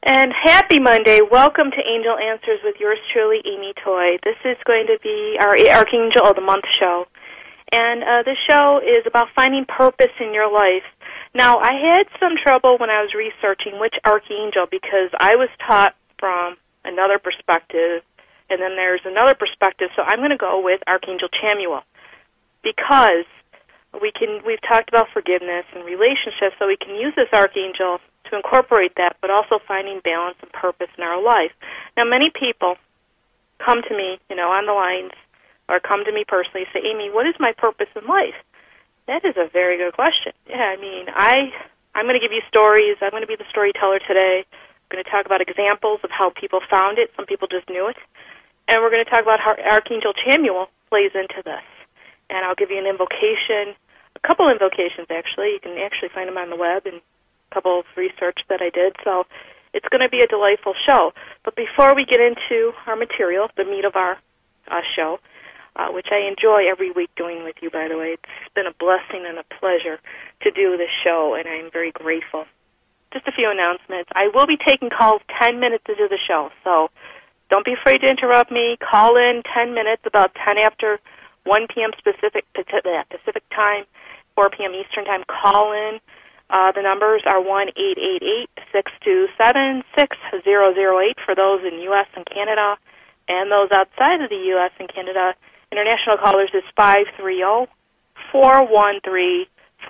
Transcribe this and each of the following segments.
And happy Monday. Welcome to Angel Answers with yours truly, Amy Toy. This is going to be our Archangel of the Month show. And this show is about finding purpose in your life. Now, I had some trouble when I was researching which archangel because I was taught from another perspective, and then there's another perspective, so I'm going to go with Archangel Chamuel because we've talked about forgiveness and relationships, so we can use this archangel to incorporate that, but also finding balance and purpose in our life. Now, many people come to me, on the lines, or come to me personally, say, Amy, what is my purpose in life? That is a very good question. Yeah, I'm going to give you stories. I'm going to be the storyteller today. I'm going to talk about examples of how people found it. Some people just knew it. And we're going to talk about how Archangel Chamuel plays into this. And I'll give you an invocation, a couple invocations, actually. You can actually find them on the web and a couple of research that I did. So it's going to be a delightful show. But before we get into our material, the meat of our show, which I enjoy every week doing with you, by the way. It's been a blessing and a pleasure to do this show, and I'm very grateful. Just a few announcements. I will be taking calls 10 minutes into the show, so don't be afraid to interrupt me. Call in 10 minutes, about 10 after 1 p.m. Pacific time, 4 p.m. Eastern time. Call in. The numbers are 1-888-627-6008 for those in U.S. and Canada, and those outside of the U.S. and Canada. International callers is 530-413-4522.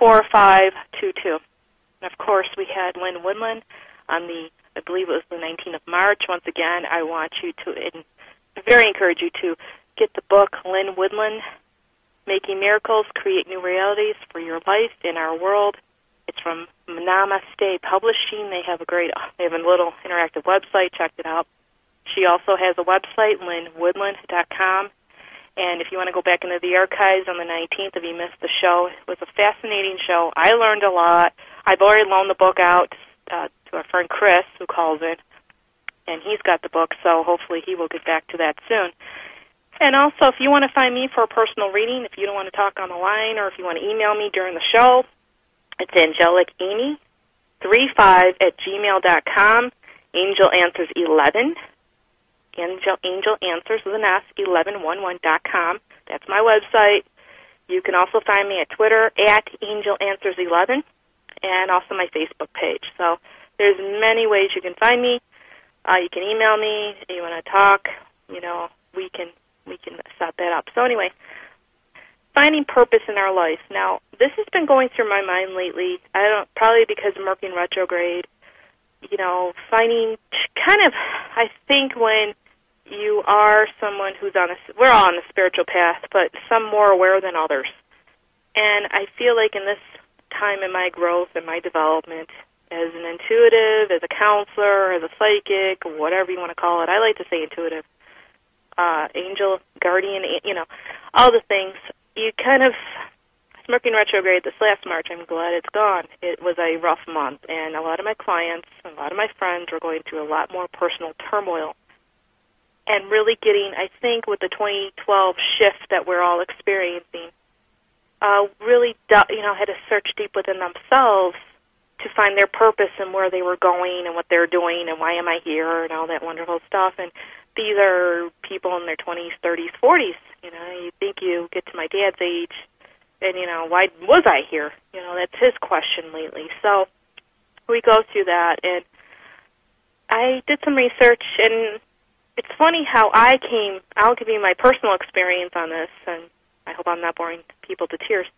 And, of course, we had Lynn Woodland on I believe it was the 19th of March. Once again, I want you to, very encourage you to get the book, Lynn Woodland, Making Miracles, Create New Realities for Your Life in Our World. It's from Namaste Publishing. They have a little interactive website. Check it out. She also has a website, lynnwoodland.com. And if you want to go back into the archives on the 19th, if you missed the show, it was a fascinating show. I learned a lot. I've already loaned the book out to our friend Chris, who calls in, and he's got the book, so hopefully he will get back to that soon. And also, if you want to find me for a personal reading, if you don't want to talk on the line, or if you want to email me during the show, it's angelicamy35@gmail.com, Angel Answers 11. Angel Answers with an S, 1111.com. That's my website. You can also find me at Twitter at Angel Answers 11, and also my Facebook page. So there's many ways you can find me. You can email me. If you want to talk, we can set that up. So anyway, finding purpose in our life. Now, this has been going through my mind lately. Probably because of Mercury in retrograde. Finding I think when you are someone who's we're all on the spiritual path, but some more aware than others. And I feel like in this time in my growth and my development as an intuitive, as a counselor, as a psychic, whatever you want to call it, I like to say intuitive, angel, guardian, all the things, Mercury in retrograde this last March, I'm glad it's gone. It was a rough month, and a lot of my clients, a lot of my friends were going through a lot more personal turmoil. And really getting, I think, with the 2012 shift that we're all experiencing, really, had to search deep within themselves to find their purpose and where they were going and what they're doing and why am I here and all that wonderful stuff. And these are people in their 20s, 30s, 40s. You think you get to my dad's age, and, why was I here? That's his question lately. So we go through that, and I did some research, and it's funny how I'll give you my personal experience on this, and I hope I'm not boring people to tears.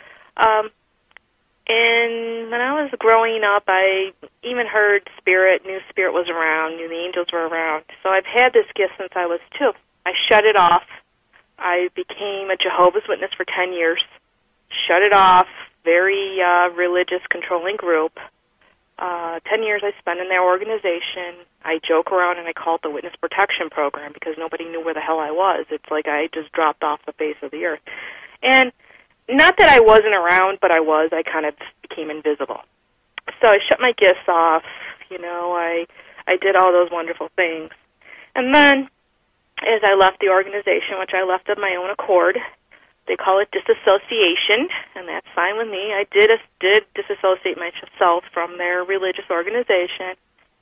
And when I was growing up, I even heard knew Spirit was around, knew the angels were around. So I've had this gift since I was 2. I shut it off. I became a Jehovah's Witness for 10 years. Shut it off, very religious, controlling group. 10 years I spent in their organization. I joke around and I call it the Witness Protection Program because nobody knew where the hell I was. It's like I just dropped off the face of the earth. And not that I wasn't around, but I was. I kind of became invisible. So I shut my gifts off. I did all those wonderful things. And then as I left the organization, which I left of my own accord, they call it disassociation, and that's fine with me. I did disassociate myself from their religious organization.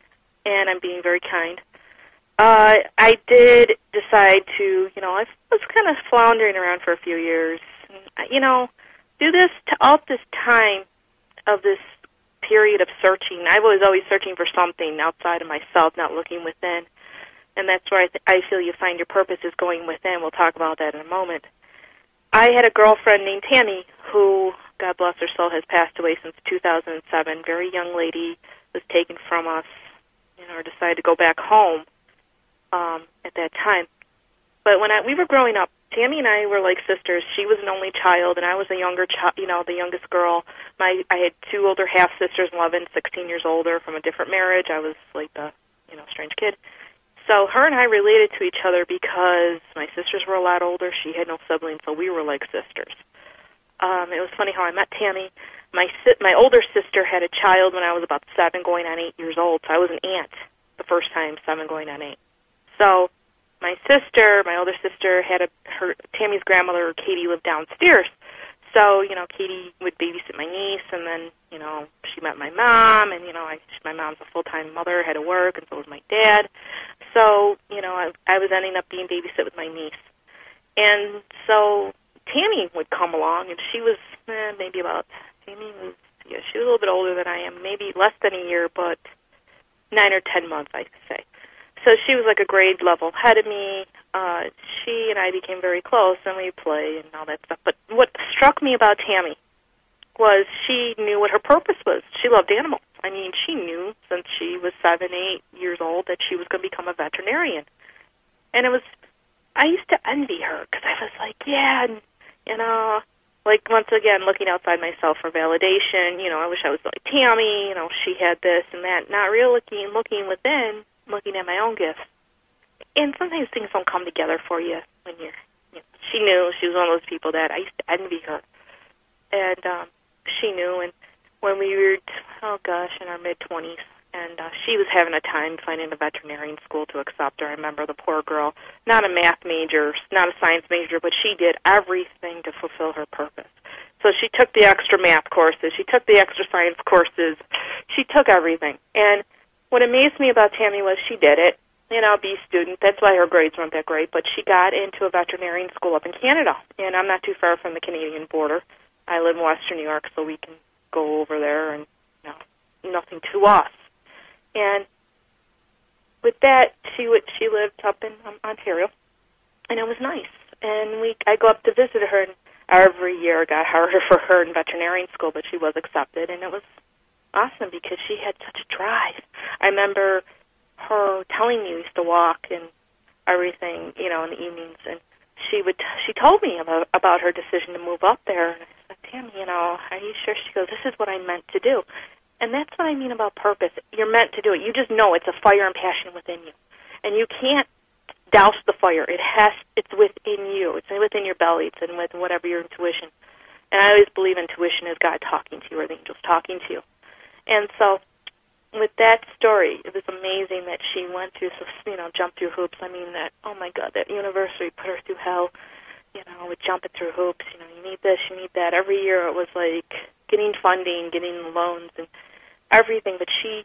and I'm being very kind. I did decide to, I was kind of floundering around for a few years. Do this all this time of this period of searching. I was always searching for something outside of myself, not looking within. And that's where I feel you find your purpose is going within. We'll talk about that in a moment. I had a girlfriend named Tammy who, God bless her soul, has passed away since 2007. Very young lady, was taken from us, or decided to go back home at that time. But when we were growing up, Tammy and I were like sisters. She was an only child, and I was a younger child, the youngest girl. I had two older half-sisters, 11, 16 years older, from a different marriage. I was like the, strange kid. So her and I related to each other because my sisters were a lot older. She had no siblings, so we were like sisters. It was funny how I met Tammy. My older sister had a child when I was about 7, going on 8 years old. So I was an aunt the first time, 7 going on 8. So my older sister, Tammy's grandmother, Katie, lived downstairs. So, Katie would babysit my niece, and then, she met my mom, and, my mom's a full-time mother, had to work, and so was my dad. So, I was ending up being babysit with my niece. And so Tammy would come along, and she was she was a little bit older than I am, maybe less than a year, but 9 or 10 months, I could say. So she was like a grade level ahead of me. She and I became very close, and we'd play and all that stuff. But what struck me about Tammy was she knew what her purpose was. She loved animals. I mean, she knew since she was 7, 8 years old that she was going to become a veterinarian. And I used to envy her because I was like, like once again, looking outside myself for validation. I wish I was like Tammy. She had this and that. Not really looking within, looking at my own gifts. And sometimes things don't come together for you when she knew. She was one of those people that I used to envy her. And she knew, and when we were, in our mid-20s, and she was having a time finding a veterinarian school to accept her. I remember the poor girl, not a math major, not a science major, but she did everything to fulfill her purpose. So she took the extra math courses. She took the extra science courses. She took everything. And what amazed me about Tammy was she did it. B student. That's why her grades weren't that great. But she got into a veterinarian school up in Canada. And I'm not too far from the Canadian border. I live in Western New York, so we can go over there and, nothing to us. And with that, she lived up in Ontario, and it was nice. And I go up to visit her, and every year it got harder for her in veterinarian school, but she was accepted, and it was awesome because she had such a drive. I remember her telling me we used to walk and everything, in the evenings, and she told me about her decision to move up there. And I said, Tammy, are you sure? She goes, this is what I meant to do. And that's what I mean about purpose. You're meant to do it. You just know it's a fire and passion within you. And you can't douse the fire. It's within you. It's within your belly. It's in with whatever your intuition. And I always believe intuition is God talking to you or the angels talking to you. And so with that story, it was amazing that she went through, jumped through hoops. I mean, oh my God, that university put her through hell, with jumping through hoops. You need this, you need that. Every year it was like getting funding, getting loans and everything. But she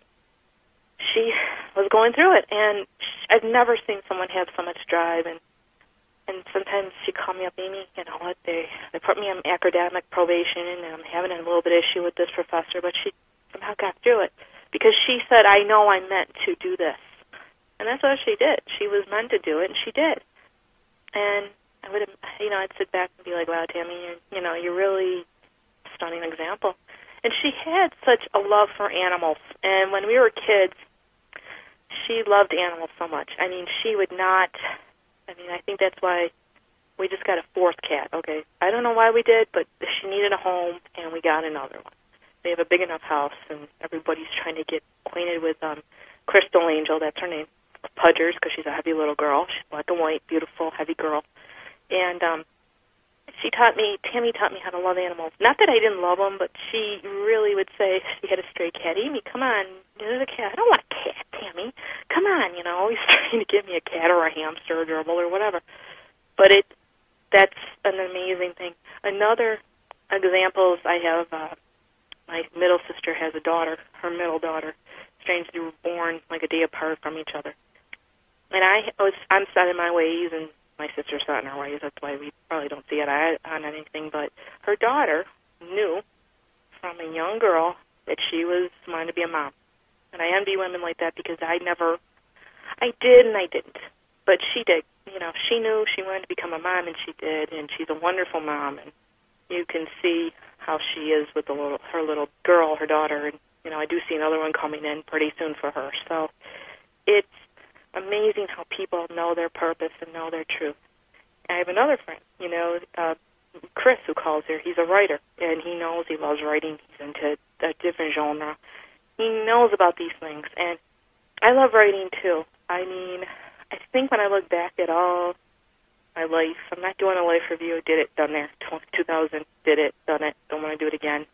was going through it, and I've never seen someone have so much drive. And sometimes she called me up, Amy, they put me on academic probation, and I'm having a little bit of issue with this professor, but she somehow got through it. Because she said, I know I'm meant to do this. And that's what she did. She was meant to do it, and she did. And I would, I'd sit back and be like, wow, Tammy, you're really a stunning example. And she had such a love for animals. And when we were kids, she loved animals so much. I mean, she would not, I think that's why we just got a 4th cat. Okay, I don't know why we did, but she needed a home, and we got another one. They have a big enough house, and everybody's trying to get acquainted with Crystal Angel. That's her name. Pudgers, because she's a heavy little girl. She's black and white, beautiful, heavy girl. And Tammy taught me how to love animals. Not that I didn't love them, but she really would say, she had a stray cat. Amy, come on, there's a cat. I don't want a cat, Tammy. Come on, always trying to give me a cat or a hamster or a gerbil or whatever. But that's an amazing thing. Another example is I have... my middle sister has a daughter, her middle daughter. strangely were born like a day apart from each other. And I'm set in my ways, and my sister's set in her ways. That's why we probably don't see it on anything. But her daughter knew from a young girl that she was wanting to be a mom. And I envy women like that because I did and I didn't. But she did. You know, she knew she wanted to become a mom, and she did. And she's a wonderful mom. And you can see how she is with her little girl, her daughter. And, you know, I do see another one coming in pretty soon for her. So it's amazing how people know their purpose and know their truth. I have another friend, you know, Chris, who calls here. He's a writer, and he knows he loves writing. He's into a different genre. He knows about these things, and I love writing too. I mean, I think when I look back at all my life, I'm not doing a life review. Did it, done there. 2000, did it, done it. Don't want to do it again.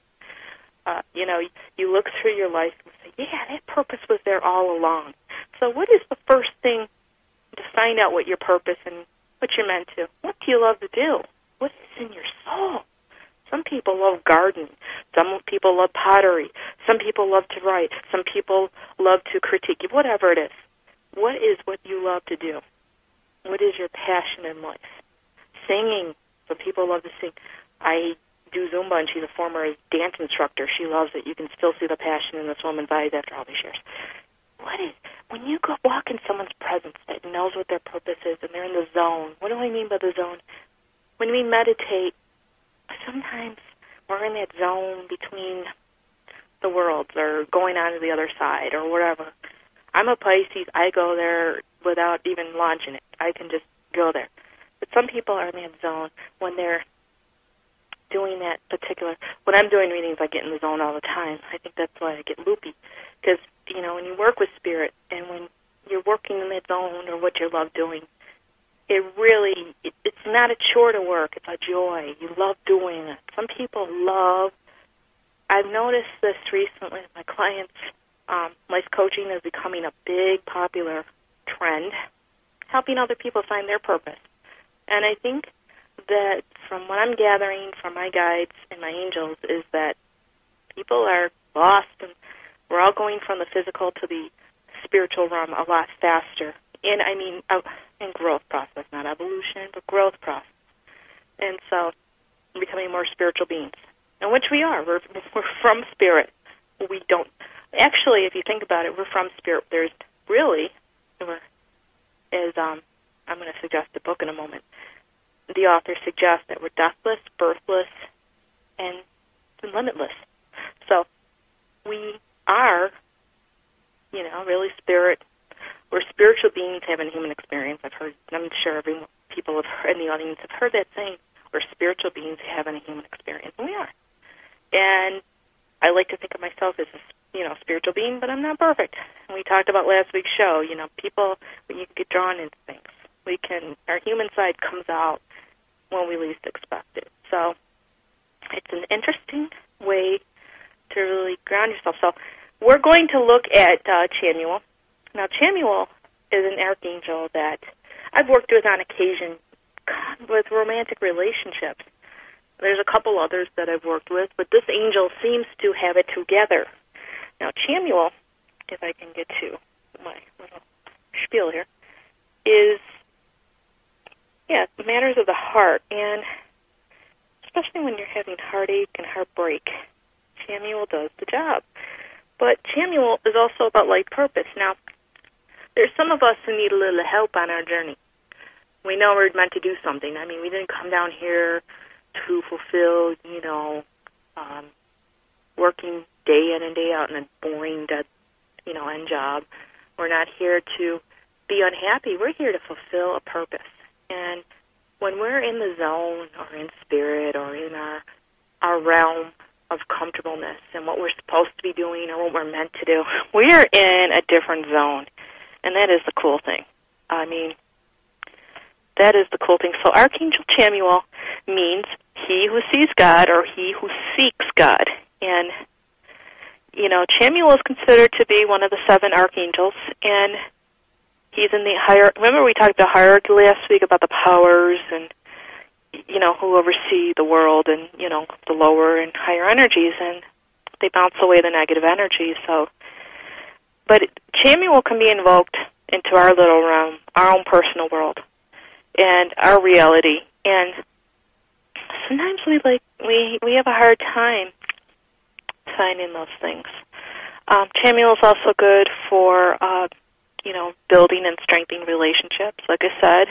You know, you look through your life and say, yeah, that purpose was there all along. So what is the first thing to find out what your purpose and what you're meant to? What do you love to do? What is in your soul? Some people love gardening. Some people love pottery. Some people love to write. Some people love to critique. Whatever it is. What is what you love to do? What is your passion in life? Singing. Some people love to sing. I do Zumba, and she's a former dance instructor. She loves it. You can still see the passion in this woman's eyes after all these years. What is, when you go walk in someone's presence that knows what their purpose is and they're in the zone, what do I mean by the zone? When we meditate, sometimes we're in that zone between the worlds or going on to the other side or whatever. I'm a Pisces. I go there without even launching it. I can just go there. But some people are in that zone when they're doing that particular... When I'm doing readings, I get in the zone all the time. I think that's why I get loopy. Because, you know, when you work with spirit and when you're working in that zone or what you love doing, it really, it's not a chore to work. It's a joy. You love doing it. Some people love... I've noticed this recently with my clients. Life coaching is becoming a big, popular trend, helping other people find their purpose. And I think that from what I'm gathering from my guides and my angels is that people are lost, and we're all going from the physical to the spiritual realm a lot faster. And I mean, in growth process, not evolution, but growth process. And so we're becoming more spiritual beings, and which we are. We're from spirit. We don't... Actually, if you think about it, we're from spirit. There's really, as I'm going to suggest a book in a moment, the author suggests that we're deathless, birthless, and limitless. So we are, you know, really spirit. We're spiritual beings having a human experience. I'm sure people in the audience have heard that saying. We're spiritual beings having a human experience, and we are. And I like to think of myself as a spiritual being, but I'm not perfect. And we talked about last week's show, people, when you get drawn into things, our human side comes out when we least expect it. So it's an interesting way to really ground yourself. So we're going to look at Chamuel. Now, Chamuel is an archangel that I've worked with on occasion with romantic relationships. There's a couple others that I've worked with, but this angel seems to have it together. Now, Chamuel, if I can get to my little spiel here, is, matters of the heart, and especially when you're having heartache and heartbreak, Chamuel does the job. But Chamuel is also about life purpose. Now, there's some of us who need a little help on our journey. We know we're meant to do something. I mean, we didn't come down here to fulfill, working day in and day out in a boring, dead, end job. We're not here to be unhappy. We're here to fulfill a purpose. And when we're in the zone or in spirit or in our realm of comfortableness and what we're supposed to be doing or what we're meant to do, we're in a different zone. And that is the cool thing. I mean, that is the cool thing. So Archangel Chamuel means he who sees God or he who seeks God. And, Chamuel is considered to be one of the 7 archangels, and he's in the higher... Remember we talked about hierarchy last week about the powers and, who oversee the world and, the lower and higher energies, and they bounce away the negative energy. So But Chamuel can be invoked into our little realm, our own personal world, and our reality. And sometimes we have a hard time finding those things. Chamuel is also good for building and strengthening relationships, like I said,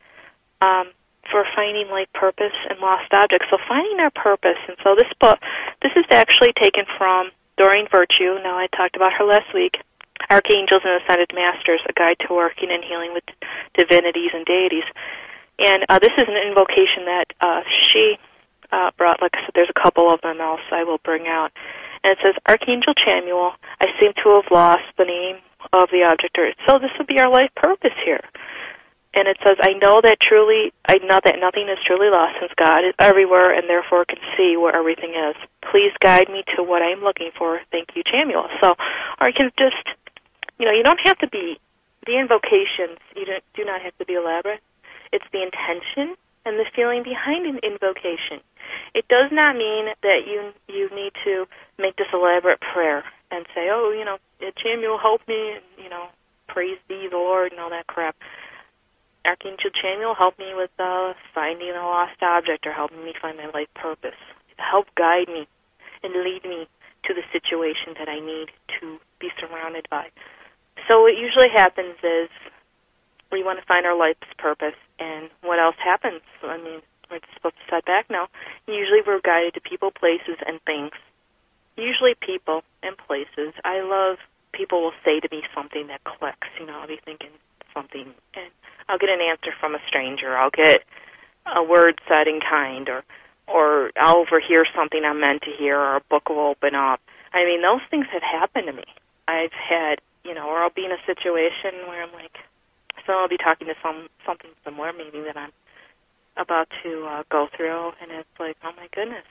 for finding life purpose and lost objects. So finding our purpose. And so this is actually taken from Doreen Virtue. Now, I talked about her last week. Archangels and Ascended Masters, A Guide to Working and Healing with Divinities and Deities. And this is an invocation that she brought. Like I said, there's a couple of them else I will bring out. And it says, Archangel Chamuel, I seem to have lost the name of the object. So this would be our life purpose here. And it says, I know that nothing is truly lost, since God is everywhere and therefore can see where everything is. Please guide me to what I am looking for. Thank you, Chamuel. So, or you can just, you don't have to be, the invocations, do not have to be elaborate. It's the intention and the feeling behind an invocation. It does not mean that you need to make this elaborate prayer and say, Chamuel, help me, and, praise thee, the Lord, and all that crap. Archangel Chamuel, help me with finding a lost object, or helping me find my life purpose. Help guide me and lead me to the situation that I need to be surrounded by. So what usually happens is we want to find our life's purpose, and what else happens? I mean, we're supposed to sit back now. Usually we're guided to people, places, and things. Usually people and places. I love people will say to me something that clicks. I'll be thinking something, and I'll get an answer from a stranger. I'll get a word said in kind, or I'll overhear something I'm meant to hear, or a book will open up. I mean, those things have happened to me. I've had, or I'll be in a situation where I'm like, so I'll be talking to something somewhere maybe that I'm about to go through, and it's like, oh my goodness,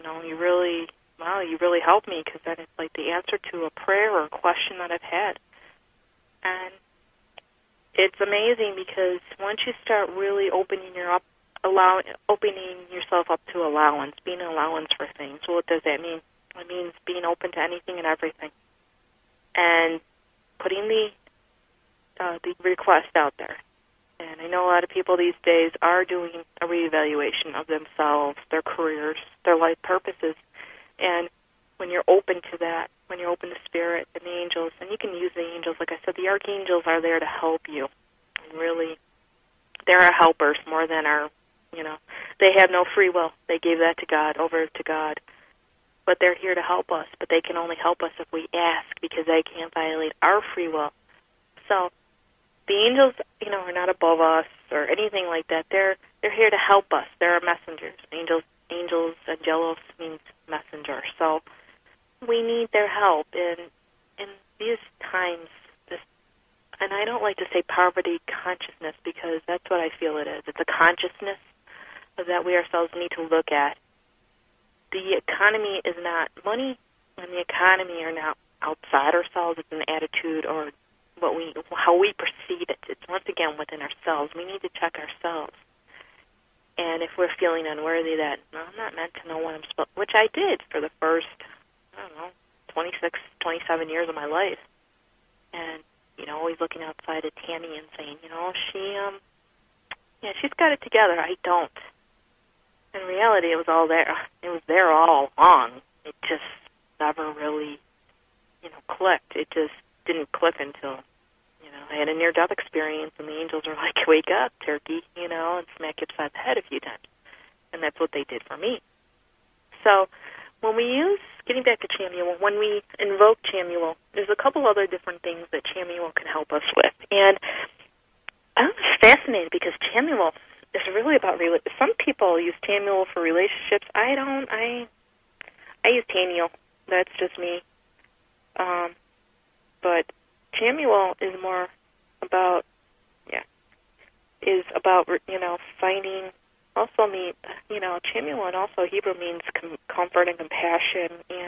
you really helped me, because then it's like the answer to a prayer or a question that I've had. And it's amazing, because once you start really opening yourself up to allowance, being an allowance for things. Well, what does that mean? It means being open to anything and everything, and putting the request out there. And I know a lot of people these days are doing a reevaluation of themselves, their careers, their life purposes. And when you're open to that, when you're open to Spirit and the angels, and you can use the angels, like I said, the archangels are there to help you. And really, they're our helpers more than our, they have no free will. They gave that to God, over to God. But they're here to help us. But they can only help us if we ask, because they can't violate our free will. So the angels, are not above us or anything like that. They're here to help us. They're our messengers. Angels, angelos means messenger. So we need their help in these times. And I don't like to say poverty consciousness, because that's what I feel it is. It's a consciousness that we ourselves need to look at. The economy is not, money and the economy are not outside ourselves. It's an attitude, or how we perceive it. It's once again within ourselves. We need to check ourselves. And if we're feeling unworthy, that I'm not meant to know what I'm supposed, which I did for the first, 26, 27 years of my life. And, always looking outside at Tammy and saying, she's got it together. I don't. In reality, it was all there. It was there all along. It just never really, clicked. It just didn't click until, I had a near-death experience, and the angels were like, wake up, turkey, and smack you upside the head a few times. And that's what they did for me. So when we getting back to Chamuel, when we invoke Chamuel, there's a couple other different things that Chamuel can help us with. And I was fascinated, because Chamuel is really about, some people use Chamuel for relationships. I don't. I use Chamuel. That's just me. But Chamuel is more about, finding, also mean, Chamuel and also Hebrew means comfort and compassion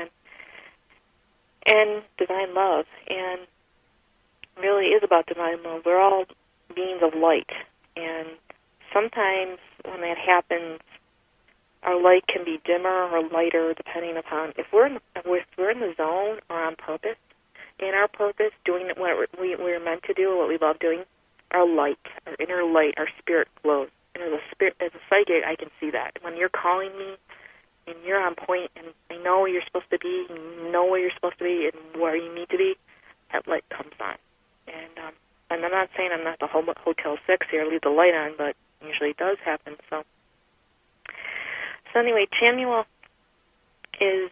and divine love, and really is about divine love. We're all beings of light, and sometimes when that happens, our light can be dimmer or lighter depending upon if we're in the zone or on purpose. in our purpose, doing what we're meant to do, what we love doing, our light, our inner light, our spirit glows. And as a psychic, I can see that. When you're calling me and you're on point and I know where you're supposed to be, you know where you're supposed to be and where you need to be, that light comes on. And I'm not saying I'm not the Hotel 6 here, leave the light on, but usually it does happen. So anyway, Chamuel is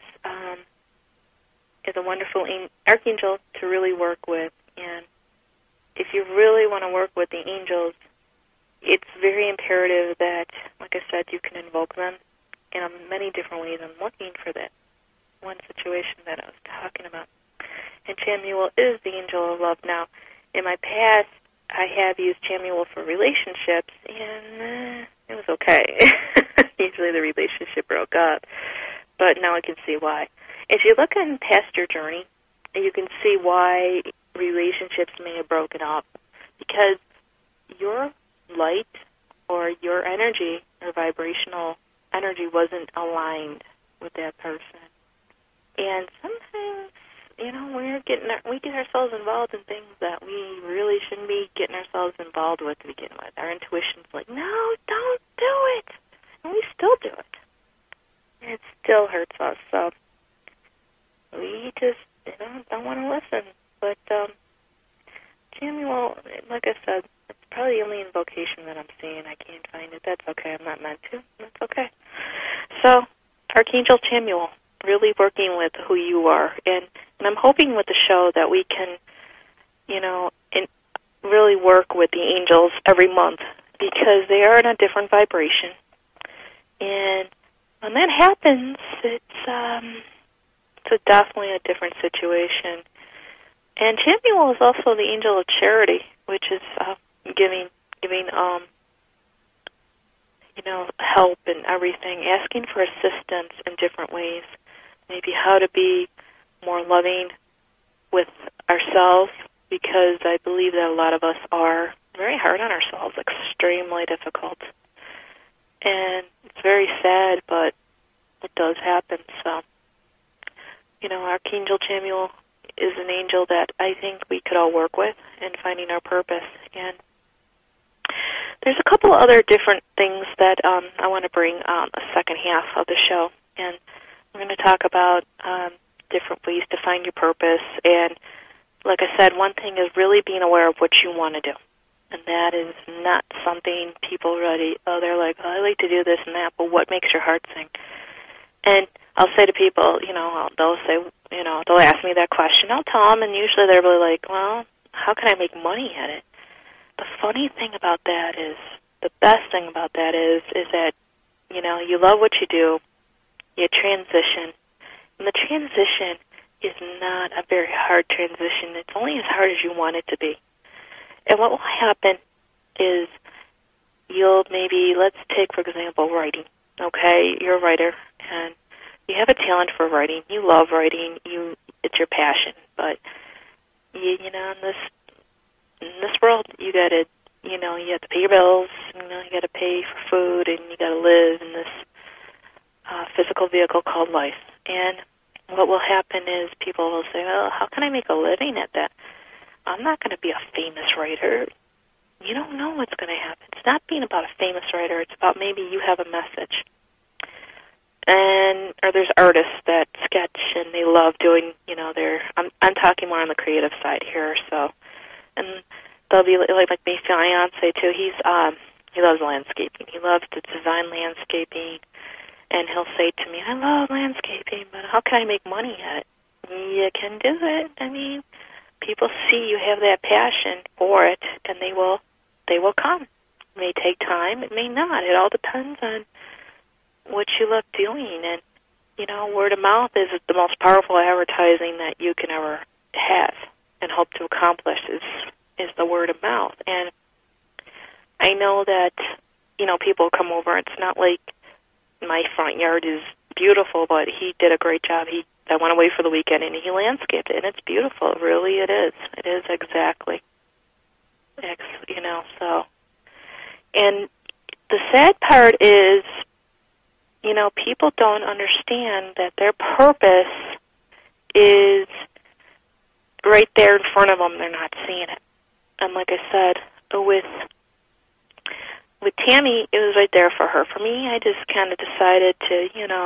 a wonderful archangel to really work with. And if you really want to work with the angels, it's very imperative that, like I said, you can invoke them in many different ways. I'm looking for that one situation that I was talking about. And Chamuel is the angel of love. Now, in my past, I have used Chamuel for relationships, and it was okay. Usually the relationship broke up, but now I can see why. If you look on past your journey, you can see why relationships may have broken up, because your light or your energy or vibrational energy wasn't aligned with that person. And sometimes, we get ourselves involved in things that we really shouldn't be getting ourselves involved with to begin with. Our intuition's like, no, don't do it. And we still do it. And it still hurts us. So we just, don't want to listen. But Chamuel, like I said, it's probably the only invocation that I'm seeing. I can't find it. That's okay. I'm not meant to. That's okay. So, Archangel Chamuel, really working with who you are. And I'm hoping with the show that we can, really work with the angels every month, because they are in a different vibration. And when that happens, it's definitely a different situation. And Chamuel is also the angel of charity, which is giving help and everything, asking for assistance in different ways. Maybe how to be more loving with ourselves, because I believe that a lot of us are very hard on ourselves, extremely difficult. And it's very sad, but it does happen. So, Archangel Chamuel is an angel that I think we could all work with in finding our purpose. And there's a couple other different things that I want to bring a second half of the show. And we're going to talk about different ways to find your purpose. And like I said, one thing is really being aware of what you want to do. And that is not something people really, they're like, I like to do this and that, but what makes your heart sing? And I'll say to people, they'll say, they'll ask me that question. I'll tell them, and usually they're really like, well, how can I make money at it? The funny thing about that is, the best thing about that is that, you love what you do, you transition, and the transition is not a very hard transition. It's only as hard as you want it to be. And what will happen is let's take, for example, writing. Okay, you're a writer, and you have a talent for writing. You love writing. It's your passion. But, in this world, you got to, you have to pay your bills. You got to pay for food, and you got to live in this physical vehicle called life. And what will happen is people will say, well, how can I make a living at that? I'm not going to be a famous writer. You don't know what's going to happen. It's not being about a famous writer. It's about maybe you have a message. Or there's artists that sketch and they love doing, I'm talking more on the creative side here, so. And they'll be like my fiance too. He loves landscaping. He loves to design landscaping. And he'll say to me, I love landscaping, but how can I make money at it? You can do it. I mean, people see you have that passion for it, and they will come. It may take time. It may not. It all depends on what you love doing. And, word of mouth is the most powerful advertising that you can ever have and hope to accomplish is the word of mouth. And I know that, people come over. It's not like my front yard is beautiful, but he did a great job. I went away for the weekend, and he landscaped it, and it's beautiful. Really, it is. It is exactly. So. And the sad part is, people don't understand that their purpose is right there in front of them, they're not seeing it. And like I said, with Tammy, it was right there for her. For me, I just kind of decided to,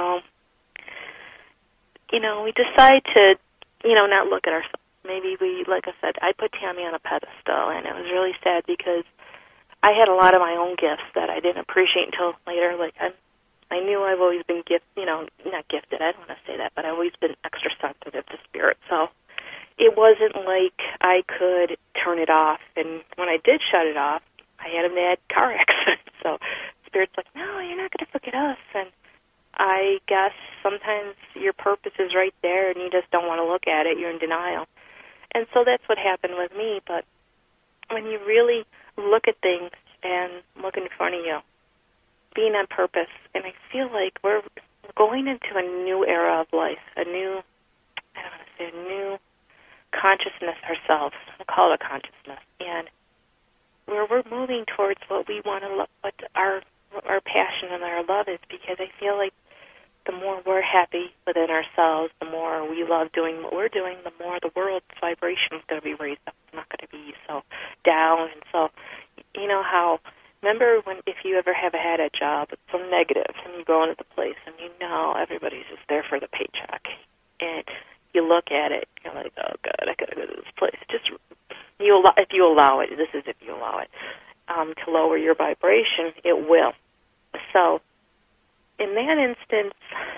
we decide to, not look at ourselves. Maybe like I said, I put Tammy on a pedestal, and it was really sad because I had a lot of my own gifts that I didn't appreciate until later. Like I knew I've always been not gifted. I don't want to say that, but I've always been extra sensitive to spirit. So it wasn't like I could turn it off. And when I did shut it off, I had a bad car accident. So spirit's like, no, you're not going to forget us. And I guess sometimes your purpose is right there, and you just don't want to look at it. You're in denial. And so that's what happened with me. But when you really look at things and look in front of you, being on purpose, and I feel like we're going into a new era of life, a new consciousness ourselves. We'll call it a consciousness. And where we're moving towards what we want to, what our passion and our love is, because I feel like the more we're happy within ourselves, the more we love doing what we're doing, the more the world's vibration is going to be raised up. It's not going to be so down. And so, remember if you ever have had a job that's so negative, and you go into the place and everybody's just there for the paycheck, and you look at it, you're like, oh God, I got to go to this place. Just if you allow it, this is if you allow it, to lower your vibration, it will. So in that instance,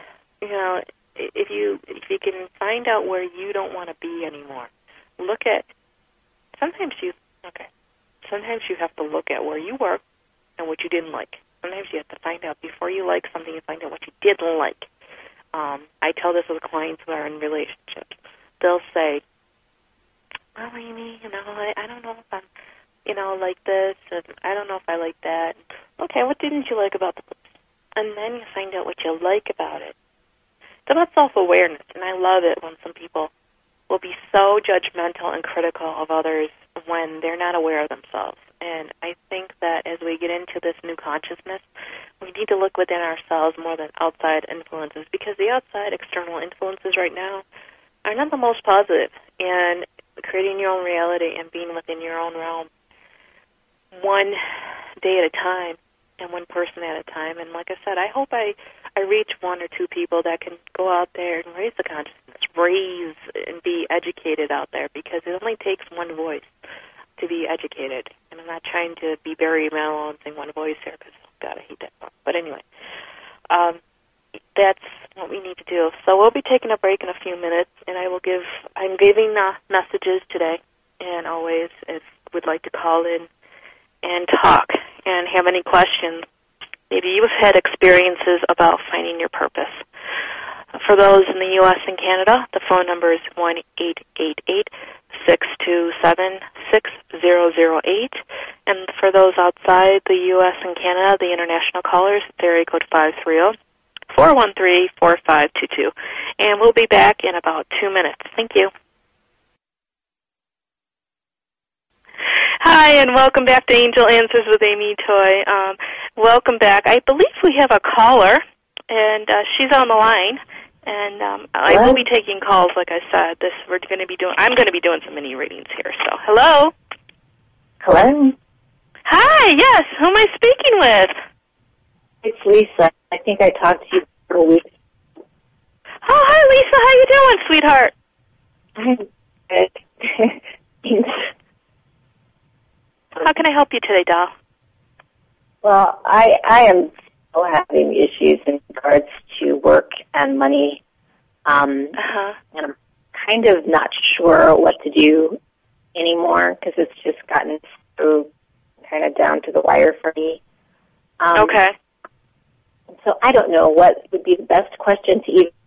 if you can find out where you don't want to be anymore, sometimes you have to look at where you were and what you didn't like. Sometimes you have to find out, before you like something, you find out what you didn't like. I tell this with clients who are in relationships. They'll say, well, Amy, I don't know if I'm, like this, and I don't know if I like that. Okay, what didn't you like about the place? And then you find out what you like about it. It's about self-awareness, and I love it when some people will be so judgmental and critical of others when they're not aware of themselves. And I think that as we get into this new consciousness, we need to look within ourselves more than outside influences, because the outside external influences right now are not the most positive. And creating your own reality and being within your own realm, one day at a time and one person at a time. And like I said, I hope I reach one or two people that can go out there and raise the consciousness, raise and be educated out there, because it only takes one voice to be educated. And I'm not trying to be Barry Manilow and sing one voice here, because, God, I hate that song. But anyway, that's what we need to do. So we'll be taking a break in a few minutes, and I'm giving messages today, and always, if you would like to call in and talk and have any questions, maybe you've had experiences about finding your purpose. For those in the U.S. and Canada, the phone number is 1-888-627-6008. And for those outside the U.S. and Canada, the international callers, it's area code 530-413-4522. And we'll be back in about 2 minutes. Thank you. Hi, and welcome back to Angel Answers with Amy Toy. Welcome back. I believe we have a caller, and she's on the line. And I will be taking calls, like I said. I'm going to be doing some mini readings here. So, hello. Hello. Hi. Yes. Who am I speaking with? It's Lisa. I think I talked to you for a week. Oh, hi, Lisa. How you doing, sweetheart? I'm good. Thanks. How can I help you today, doll? Well, I am still having issues in regards to work and money. And I'm kind of not sure what to do anymore, because it's just gotten so kind of down to the wire for me. Okay. So I don't know what would be the best question to even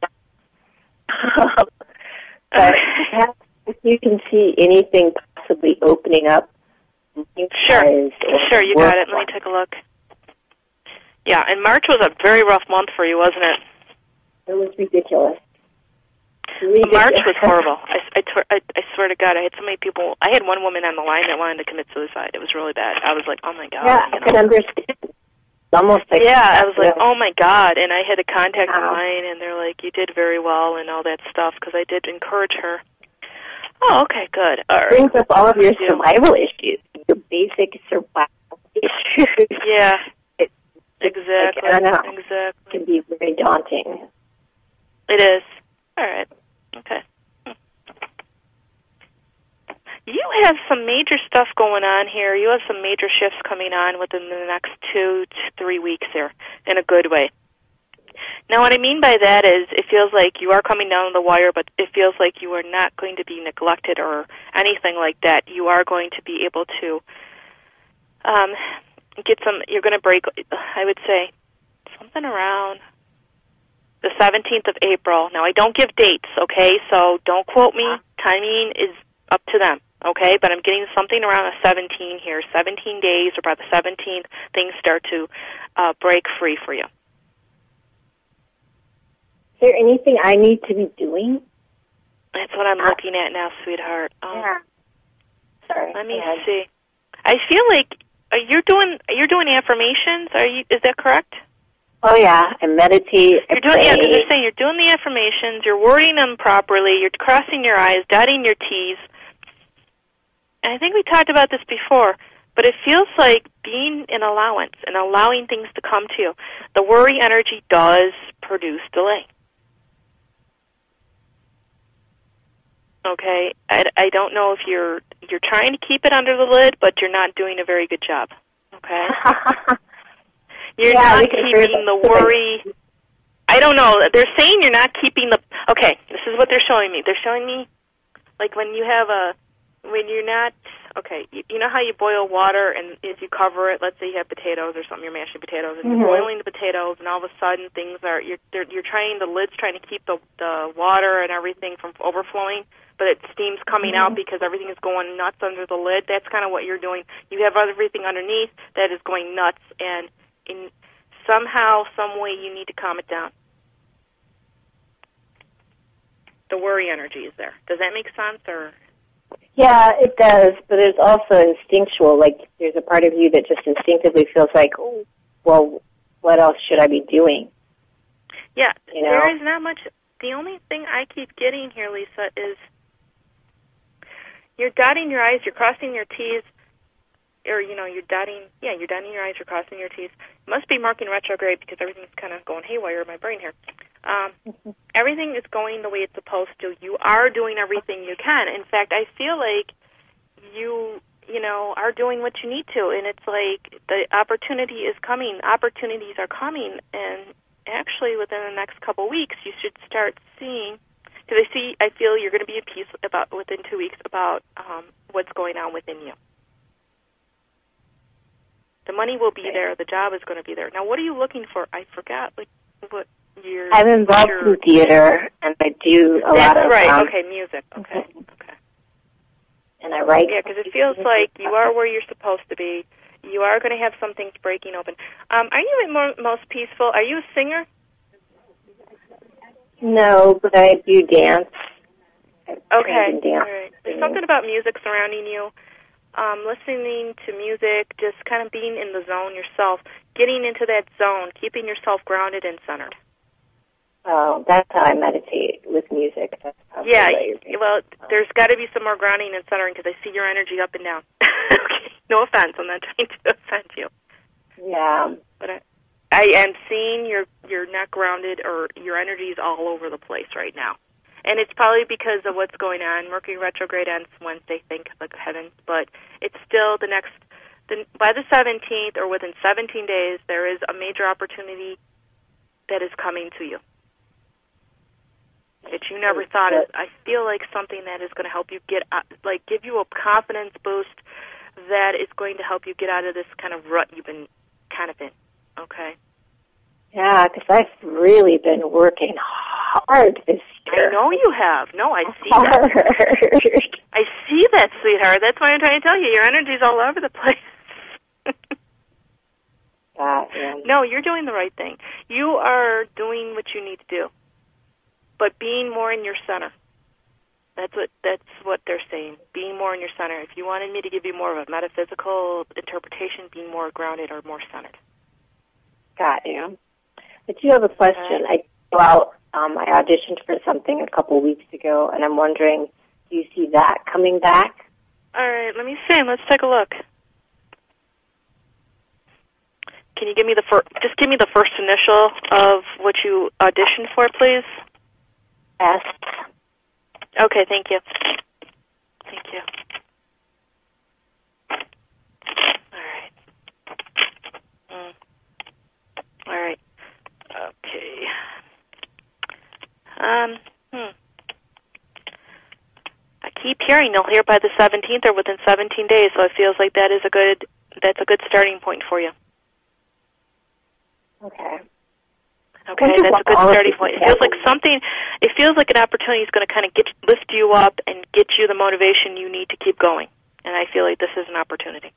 but if you can see anything possibly opening up. Sure, you got it. Let me take a look. Yeah, and March was a very rough month for you, wasn't it? It was ridiculous. March was horrible. I swear to God, I had so many people. I had one woman on the line that wanted to commit suicide. It was really bad. I was like, oh, my God. Yeah, I can understand. Almost like I was like, oh, my God. And I had to contact the line, and they're like, you did very well and all that stuff, because I did encourage her. Oh, okay, good. All right. Brings up all of your survival issues, your basic survival issues. Yeah. Exactly. Like, I don't know. Exactly. It can be very daunting. It is. All right. Okay. You have some major stuff going on here. You have some major shifts coming on within the next 2 to 3 weeks here, in a good way. Now, what I mean by that is it feels like you are coming down the wire, but it feels like you are not going to be neglected or anything like that. You are going to be able to get some, you're going to break, I would say, something around the 17th of April. Now, I don't give dates, okay? So don't quote me. Timing is up to them, okay? But I'm getting something around the 17 here. 17 days, or by the 17th, things start to break free for you. Is there anything I need to be doing? That's what I'm looking at now, sweetheart. Yeah. Sorry. Let me see. I feel like you're doing affirmations. Is that correct? Oh yeah, I meditate. You're doing, yeah, because they're saying you're doing the affirmations, you're wording them properly, you're crossing your I's, dotting your T's. And I think we talked about this before, but it feels like being an allowance and allowing things to come to you. The worry energy does produce delay. Okay, I don't know if you're trying to keep it under the lid, but you're not doing a very good job. Okay, you're not keeping the worry. I don't know. They're saying you're not keeping the. Okay, this is what they're showing me. They're showing me, like when you're not. Okay, you know how you boil water and if you cover it, let's say you have potatoes or something, you're mashing potatoes and you're boiling the potatoes, and all of a sudden things are the lid's trying to keep the water and everything from overflowing. But steam's coming out because everything is going nuts under the lid. That's kind of what you're doing. You have everything underneath that is going nuts, and in somehow, some way, you need to calm it down. The worry energy is there. Does that make sense? Or yeah, it does. But it's also instinctual. Like there's a part of you that just instinctively feels like, oh, well, what else should I be doing? Yeah, there is not much. The only thing I keep getting here, Lisa, is you're dotting your I's, you're crossing your T's, or, you're dotting your I's, you're crossing your T's. It must be Mercury retrograde because everything's kind of going haywire in my brain here. Everything is going the way it's supposed to. You are doing everything you can. In fact, I feel like you are doing what you need to, and it's like the opportunity is coming. Opportunities are coming, and actually within the next couple weeks, you should start seeing. Because I feel you're going to be at peace within 2 weeks about what's going on within you. The money will be there. The job is going to be there. Now, what are you looking for? I forgot what you're. I'm involved in theater, and I do a lot of. That's right. Okay, music. Okay. And I write. Yeah, because it feels like you are where you're supposed to be. You are going to have some things breaking open. Are you most peaceful? Are you a singer? No, but I do dance. Okay. All right. There's something about music surrounding you. Listening to music, just kind of being in the zone yourself, getting into that zone, keeping yourself grounded and centered. Oh, that's how I meditate, with music. Yeah, well, there's got to be some more grounding and centering because I see your energy up and down. Okay, no offense. I'm not trying to offend you. Yeah. But I am seeing you're not grounded, or your energy is all over the place right now. And it's probably because of what's going on. Mercury retrograde ends Wednesday, thank the heavens. But it's still by the 17th, or within 17 days, there is a major opportunity that is coming to you that you never thought of. I feel like something that is going to help you give you a confidence boost that is going to help you get out of this kind of rut you've been kind of in. Okay. Yeah, because I've really been working hard this year. I know you have. No, I see that. I see that, sweetheart. That's why I'm trying to tell you. Your energy's all over the place. No, you're doing the right thing. You are doing what you need to do, but being more in your center. That's what they're saying. Being more in your center. If you wanted me to give you more of a metaphysical interpretation, being more grounded or more centered. Got you. I do have a question. I auditioned for something a couple weeks ago, and I'm wondering Do you see that coming back? All right, let me see. Let's take a look. Can you give me just give me the first initial of what you auditioned for, please? S. Okay, thank you. Thank you. All right. Okay. I keep hearing they'll hear by the 17th or within 17 days, so it feels like that's a good starting point for you. Okay. Okay, that's a good starting point. It feels like an opportunity is going to kind of lift you up and get you the motivation you need to keep going. And I feel like this is an opportunity.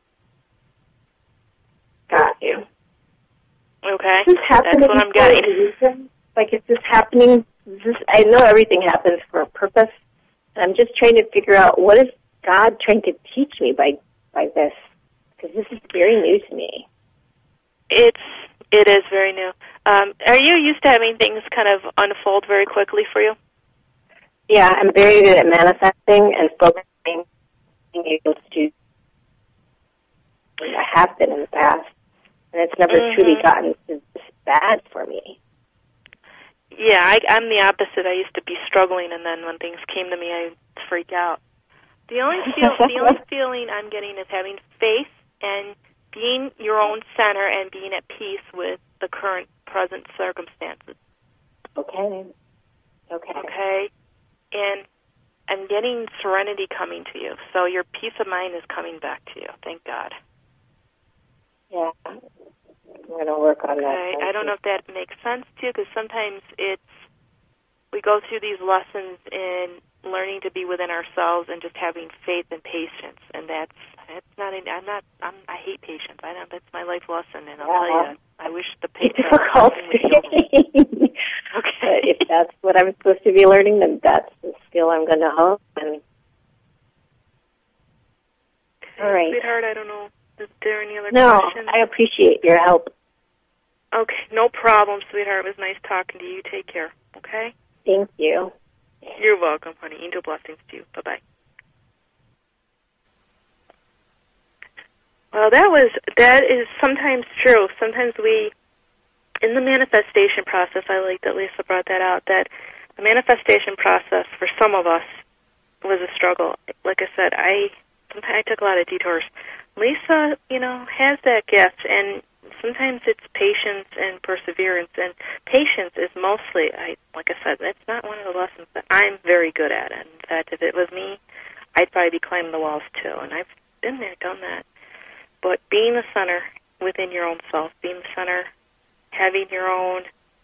Got you. Okay, that's what I'm getting. Like, is this happening? I know everything happens for a purpose, and I'm just trying to figure out what is God trying to teach me by this, because this is very new to me. It is very new. Are you used to having things kind of unfold very quickly for you? Yeah, I'm very good at manifesting and focusing, being able to. I have been in the past, and it's never truly gotten this bad for me. Yeah, I'm the opposite. I used to be struggling, and then when things came to me, I'd freak out. The only feeling I'm getting is having faith and being your own center and being at peace with the current present circumstances. Okay. And I'm getting serenity coming to you, so your peace of mind is coming back to you. Thank God. Yeah. I'm going to work on that. Okay. I don't know if that makes sense to you, because sometimes we go through these lessons in learning to be within ourselves and just having faith and patience, and that's not. I hate patience. That's my life lesson, and I'll tell you, I wish the patience. Difficult. Okay. If that's what I'm supposed to be learning, then that's the skill I'm going to hone. All right, sweetheart. I don't know. Is there any other questions? No, I appreciate your help. Okay, no problem, sweetheart. It was nice talking to you. Take care. Okay. Thank you. You're welcome, honey. Angel blessings to you. Bye-bye. Well, that is sometimes true. Sometimes in the manifestation process, I like that Lisa brought that out, that the manifestation process for some of us was a struggle. Like I said, I took a lot of detours. Lisa, has that gift, and sometimes it's patience and perseverance, and patience is mostly, like I said, that's not one of the lessons that I'm very good at. In fact, if it was me, I'd probably be climbing the walls too, and I've been there, done that. But being the center within your own self, being the center, having your own,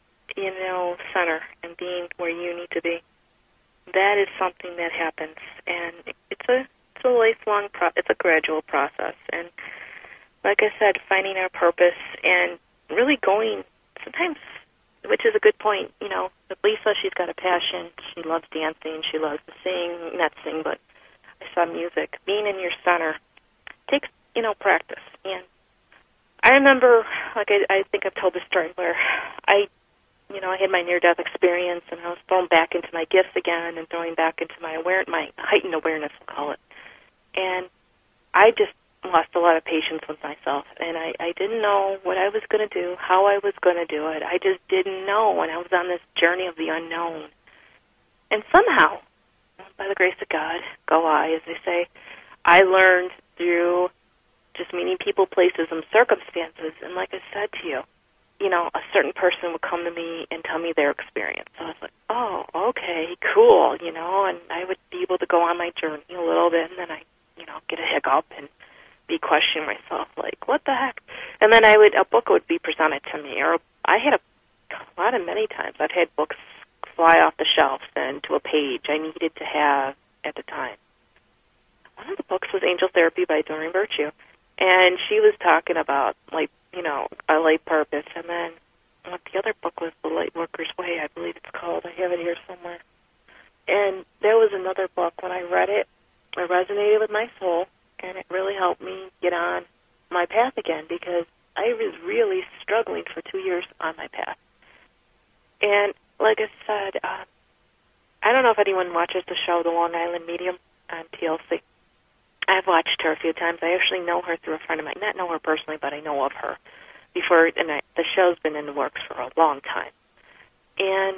center, and being where you need to be, that is something that happens, and it's a lifelong it's a gradual process. And like I said, finding our purpose and really going, sometimes, which is a good point, with Lisa, she's got a passion. She loves dancing. She loves to sing, not sing, but I saw music. Being in your center takes, practice. And I remember, like I think I've told this story where I had my near-death experience, and I was thrown back into my gifts again and throwing back into my heightened awareness, we'll call it. And I just lost a lot of patience with myself, and I didn't know what I was going to do, how I was going to do it. I just didn't know when I was on this journey of the unknown. And somehow, by the grace of God, go I, as they say, I learned through just meeting people, places, and circumstances. And like I said to you, a certain person would come to me and tell me their experience. So I was like, oh, okay, cool, and I would be able to go on my journey a little bit, and then I, get a hiccup and be questioning myself, like, what the heck? And then a book would be presented to me, or I had many times, I've had books fly off the shelves and to a page I needed to have at the time. One of the books was Angel Therapy by Doreen Virtue, and she was talking about, a light purpose, and then the other book was The Light Worker's Way, I believe it's called. I have it here somewhere. And there was another book. When I read it, it resonated with my soul, and it really helped me get on my path again, because I was really struggling for 2 years on my path. And like I said, I don't know if anyone watches the show The Long Island Medium on TLC. I've watched her a few times. I actually know her through a friend of mine. Not know her personally, but I know of her before. And the show's been in the works for a long time. And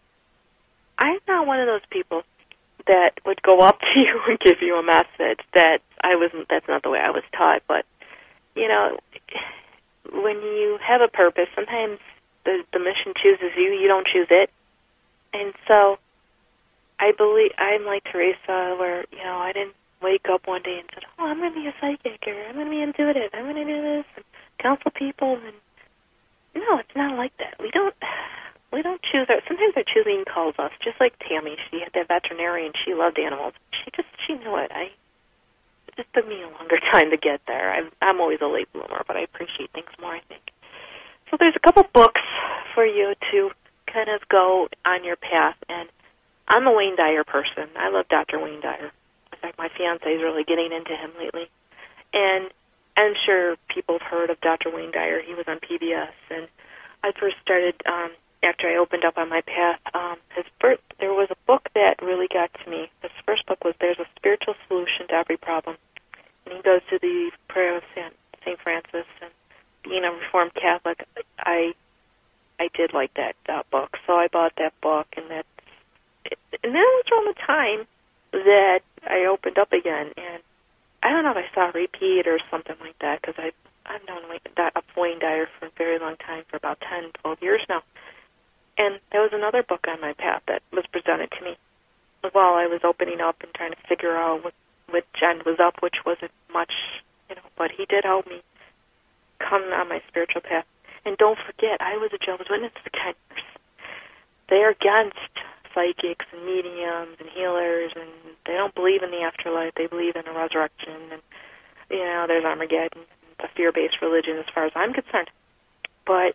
I'm not one of those people that would go up to you and give you a message that that's not the way I was taught. But, you know, when you have a purpose, sometimes the mission chooses you. You don't choose it. And so I believe I'm like Teresa, where, you know, I didn't wake up one day and said, oh, I'm going to be a psychic, or I'm going to be intuitive, I'm going to do this, and counsel people. And no, it's not like that. We don't choose sometimes our choosing calls us, just like Tammy. She had that veterinarian. She loved animals. She knew it. It just took me a longer time to get there. I'm always a late bloomer, but I appreciate things more, I think. So there's a couple books for you to kind of go on your path, and I'm a Wayne Dyer person. I love Dr. Wayne Dyer. In fact, my fiance is really getting into him lately. And I'm sure people have heard of Dr. Wayne Dyer. He was on PBS, and I first started, after I opened up on my path, there was a book that really got to me. His first book was There's a Spiritual Solution to Every Problem. And he goes to the prayer of St. Francis, and being a Reformed Catholic, I did like that book. So I bought that book, and that was around the time that I opened up again. And I don't know if I saw a repeat or something like that, because I've known Wayne Dyer for a very long time, for about 10, 12 years now. And there was another book on my path that was presented to me while I was opening up and trying to figure out which end was up, which wasn't much, but he did help me come on my spiritual path. And don't forget, I was a Jehovah's Witness for 10 years. They're against psychics and mediums and healers, and they don't believe in the afterlife. They believe in a resurrection, and, there's Armageddon. It's a fear-based religion as far as I'm concerned. But,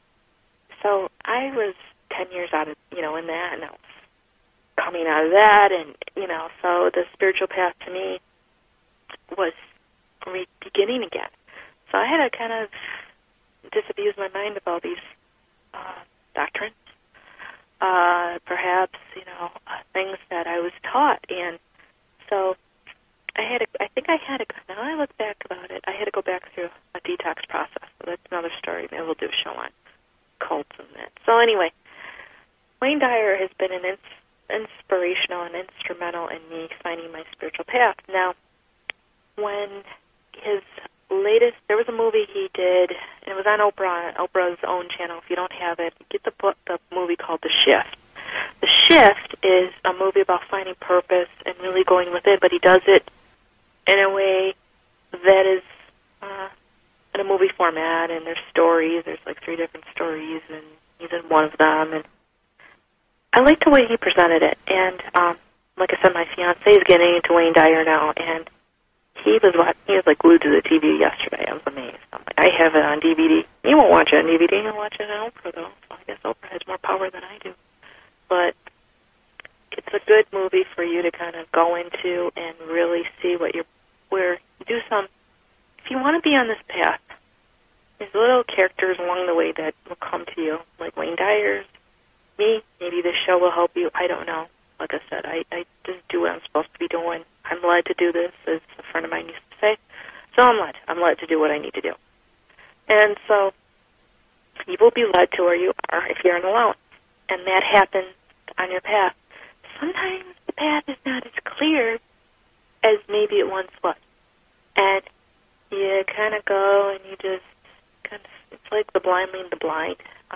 so I was 10 years out of, in that, and I was coming out of that, and, so the spiritual path to me was beginning again. So I had to kind of disabuse my mind of all these doctrines, perhaps, things that I was taught. And so now I look back about it, I had to go back through a detox process. So that's another story. Maybe we'll do a show on cults and that. So anyway, Wayne Dyer has been an inspirational and instrumental in me finding my spiritual path. Now, when there was a movie he did, and it was on Oprah's own channel. If you don't have it, get the movie called The Shift. The Shift is a movie about finding purpose and really going with it, but he does it in a way that is in a movie format, and there's stories. There's like 3 different stories, and he's in one of them. And I liked the way he presented it. And like I said, my fiance is getting into Wayne Dyer now, and he was like glued to the TV yesterday. I was amazed. I'm like, I have it on DVD. You won't watch it on DVD. You'll watch it on Oprah, though. So I guess Oprah has more power than I do. But it's a good movie for you to kind of go into and really see if you want to be on this path, there's little characters along the way that will come to you, like Wayne Dyer's, me. Maybe this show will help you. I don't know. Like I said, I just do what I'm supposed to be doing. I'm led to do this, as a friend of mine used to say. So I'm led to do what I need to do. And so you will be led to where you are if you're an allowance. And that happens on your path. Sometimes the path is not as clear as maybe it once was. And you kind of go and you just it's like the blind lead the blind.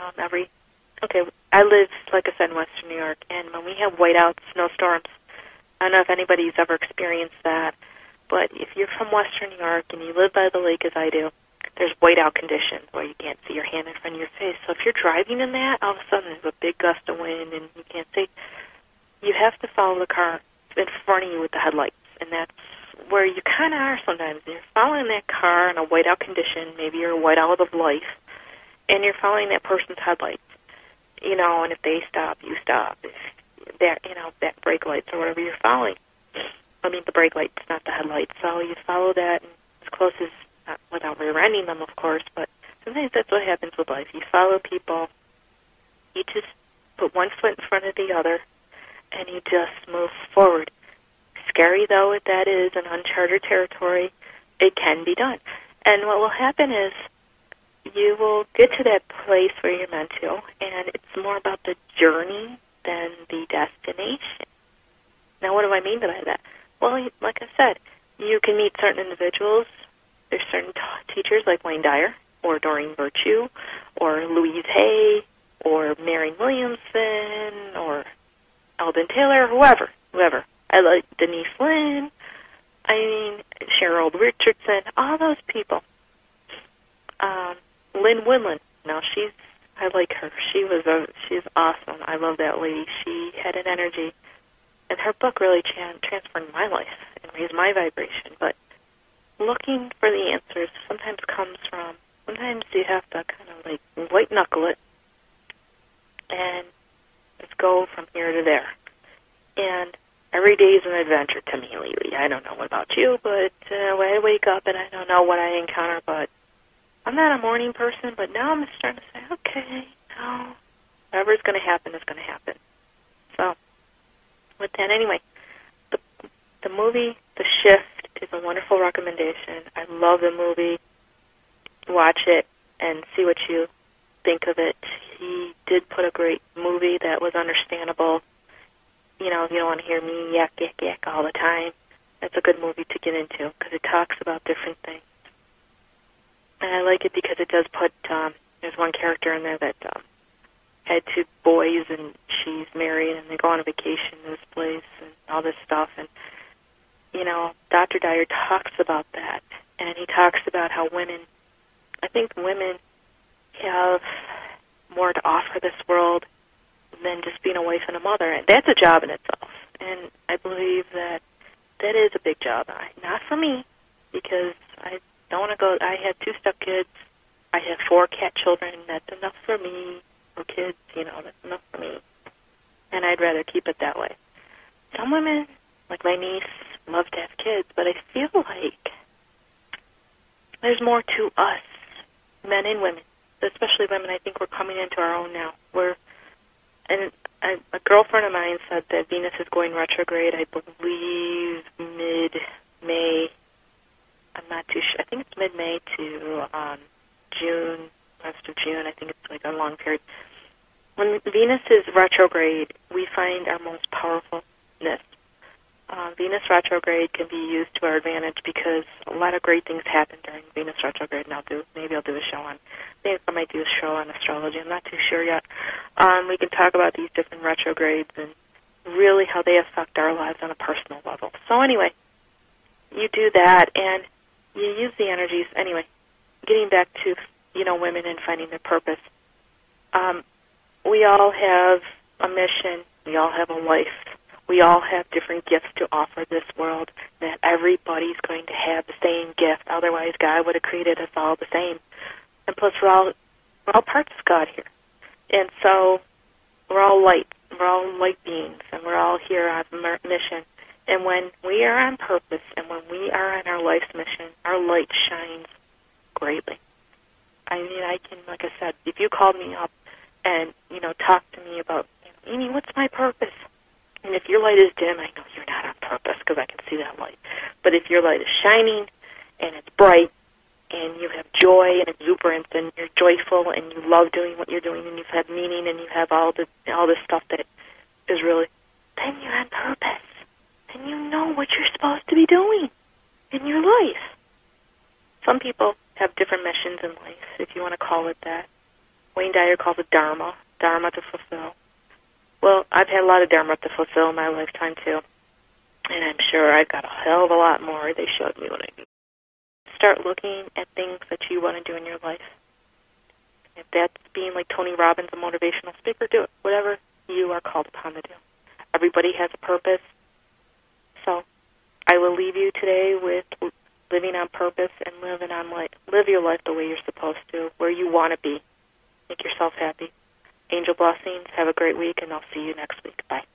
I live, like I said, in Western New York, and when we have whiteout snowstorms, I don't know if anybody's ever experienced that, but if you're from Western New York and you live by the lake as I do, there's whiteout conditions where you can't see your hand in front of your face. So if you're driving in that, all of a sudden there's a big gust of wind and you can't see. You have to follow the car in front of you with the headlights, and that's where you kind of are sometimes. You're following that car in a whiteout condition. Maybe you're a whiteout of life, and you're following that person's headlights. And if they stop, you stop. If that brake lights or whatever you're following. I mean, the brake lights, not the headlights. So you follow that as close as, without rear-ending them, of course, but sometimes that's what happens with life. You follow people. You just put one foot in front of the other, and you just move forward. Scary though that is, an uncharted territory, it can be done. And what will happen is you will get to that place where you're meant to, and it's more about the journey than the destination. Now, what do I mean by that? Well, like I said, you can meet certain individuals. There's certain teachers like Wayne Dyer, or Doreen Virtue, or Louise Hay, or Marianne Williamson, or Eldon Taylor, whoever. I like Denise Lynn, Cheryl Richardson, all those people. Lynn Woodland, now I like her. She's awesome. I love that lady. She had an energy, and her book really transformed my life and raised my vibration. But looking for the answers sometimes you have to kind of like white knuckle it and just go from here to there. And every day is an adventure to me lately. I don't know about you, but when I wake up and I don't know what I encounter, but I'm not a morning person, but now I'm starting to say, okay, no, whatever's going to happen is going to happen. So, with that, anyway, the movie, The Shift, is a wonderful recommendation. I love the movie. Watch it and see what you think of it. He did put a great movie that was understandable. You know, if you don't want to hear me yak, yak, yak all the time, that's a good movie to get into because it talks about different things. And I like it because it does put, there's one character in there that had two boys, and she's married, and they go on a vacation to this place and all this stuff. And, you know, Dr. Dyer talks about that, and he talks about how I think women have more to offer this world than just being a wife and a mother. And that's a job in itself. And I believe that is a big job. Not for me, because I don't want to go. I had 2 stepkids. I have 4 cat children. That's enough for me. For kids, you know, that's enough for me. And I'd rather keep it that way. Some women, like my niece, love to have kids, but I feel like there's more to us, men and women, especially women. I think we're coming into our own now. A girlfriend of mine said that Venus is going retrograde, I believe, mid-May. I'm not too sure. I think it's mid-May to June, rest of June. I think it's like a long period. When Venus is retrograde, we find our most powerfulness. Venus retrograde can be used to our advantage because a lot of great things happen during Venus retrograde, and maybe I'll do a show on. Maybe I might do a show on astrology. I'm not too sure yet. We can talk about these different retrogrades and really how they affect our lives on a personal level. So anyway, you do that, and you use the energies. Anyway, getting back to, you know, women and finding their purpose. We all have a mission. We all have a life. We all have different gifts to offer this world. That everybody's going to have the same gift. Otherwise, God would have created us all the same. And plus, we're all parts of God here. And so we're all light. We're all light beings, and we're all here on a mission. And when we are on purpose and when we are on our life's mission, our light shines greatly. I mean, I can, like I said, if you called me up and, you know, talk to me about, Amy, what's my purpose? And if your light is dim, I know you're not on purpose because I can see that light. But if your light is shining and it's bright and you have joy and exuberance and you're joyful and you love doing what you're doing and you've had meaning and you have all this stuff that is really, then you're on purpose. And you know what you're supposed to be doing in your life. Some people have different missions in life, if you want to call it that. Wayne Dyer calls it dharma to fulfill. Well, I've had a lot of dharma to fulfill in my lifetime, too. And I'm sure I've got a hell of a lot more. They showed me what I do. Start looking at things that you want to do in your life. If that's being like Tony Robbins, a motivational speaker, do it. Whatever you are called upon to do. Everybody has a purpose. So I will leave you today with living on purpose and living on light. Live your life the way you're supposed to, where you want to be. Make yourself happy. Angel blessings. Have a great week, and I'll see you next week. Bye.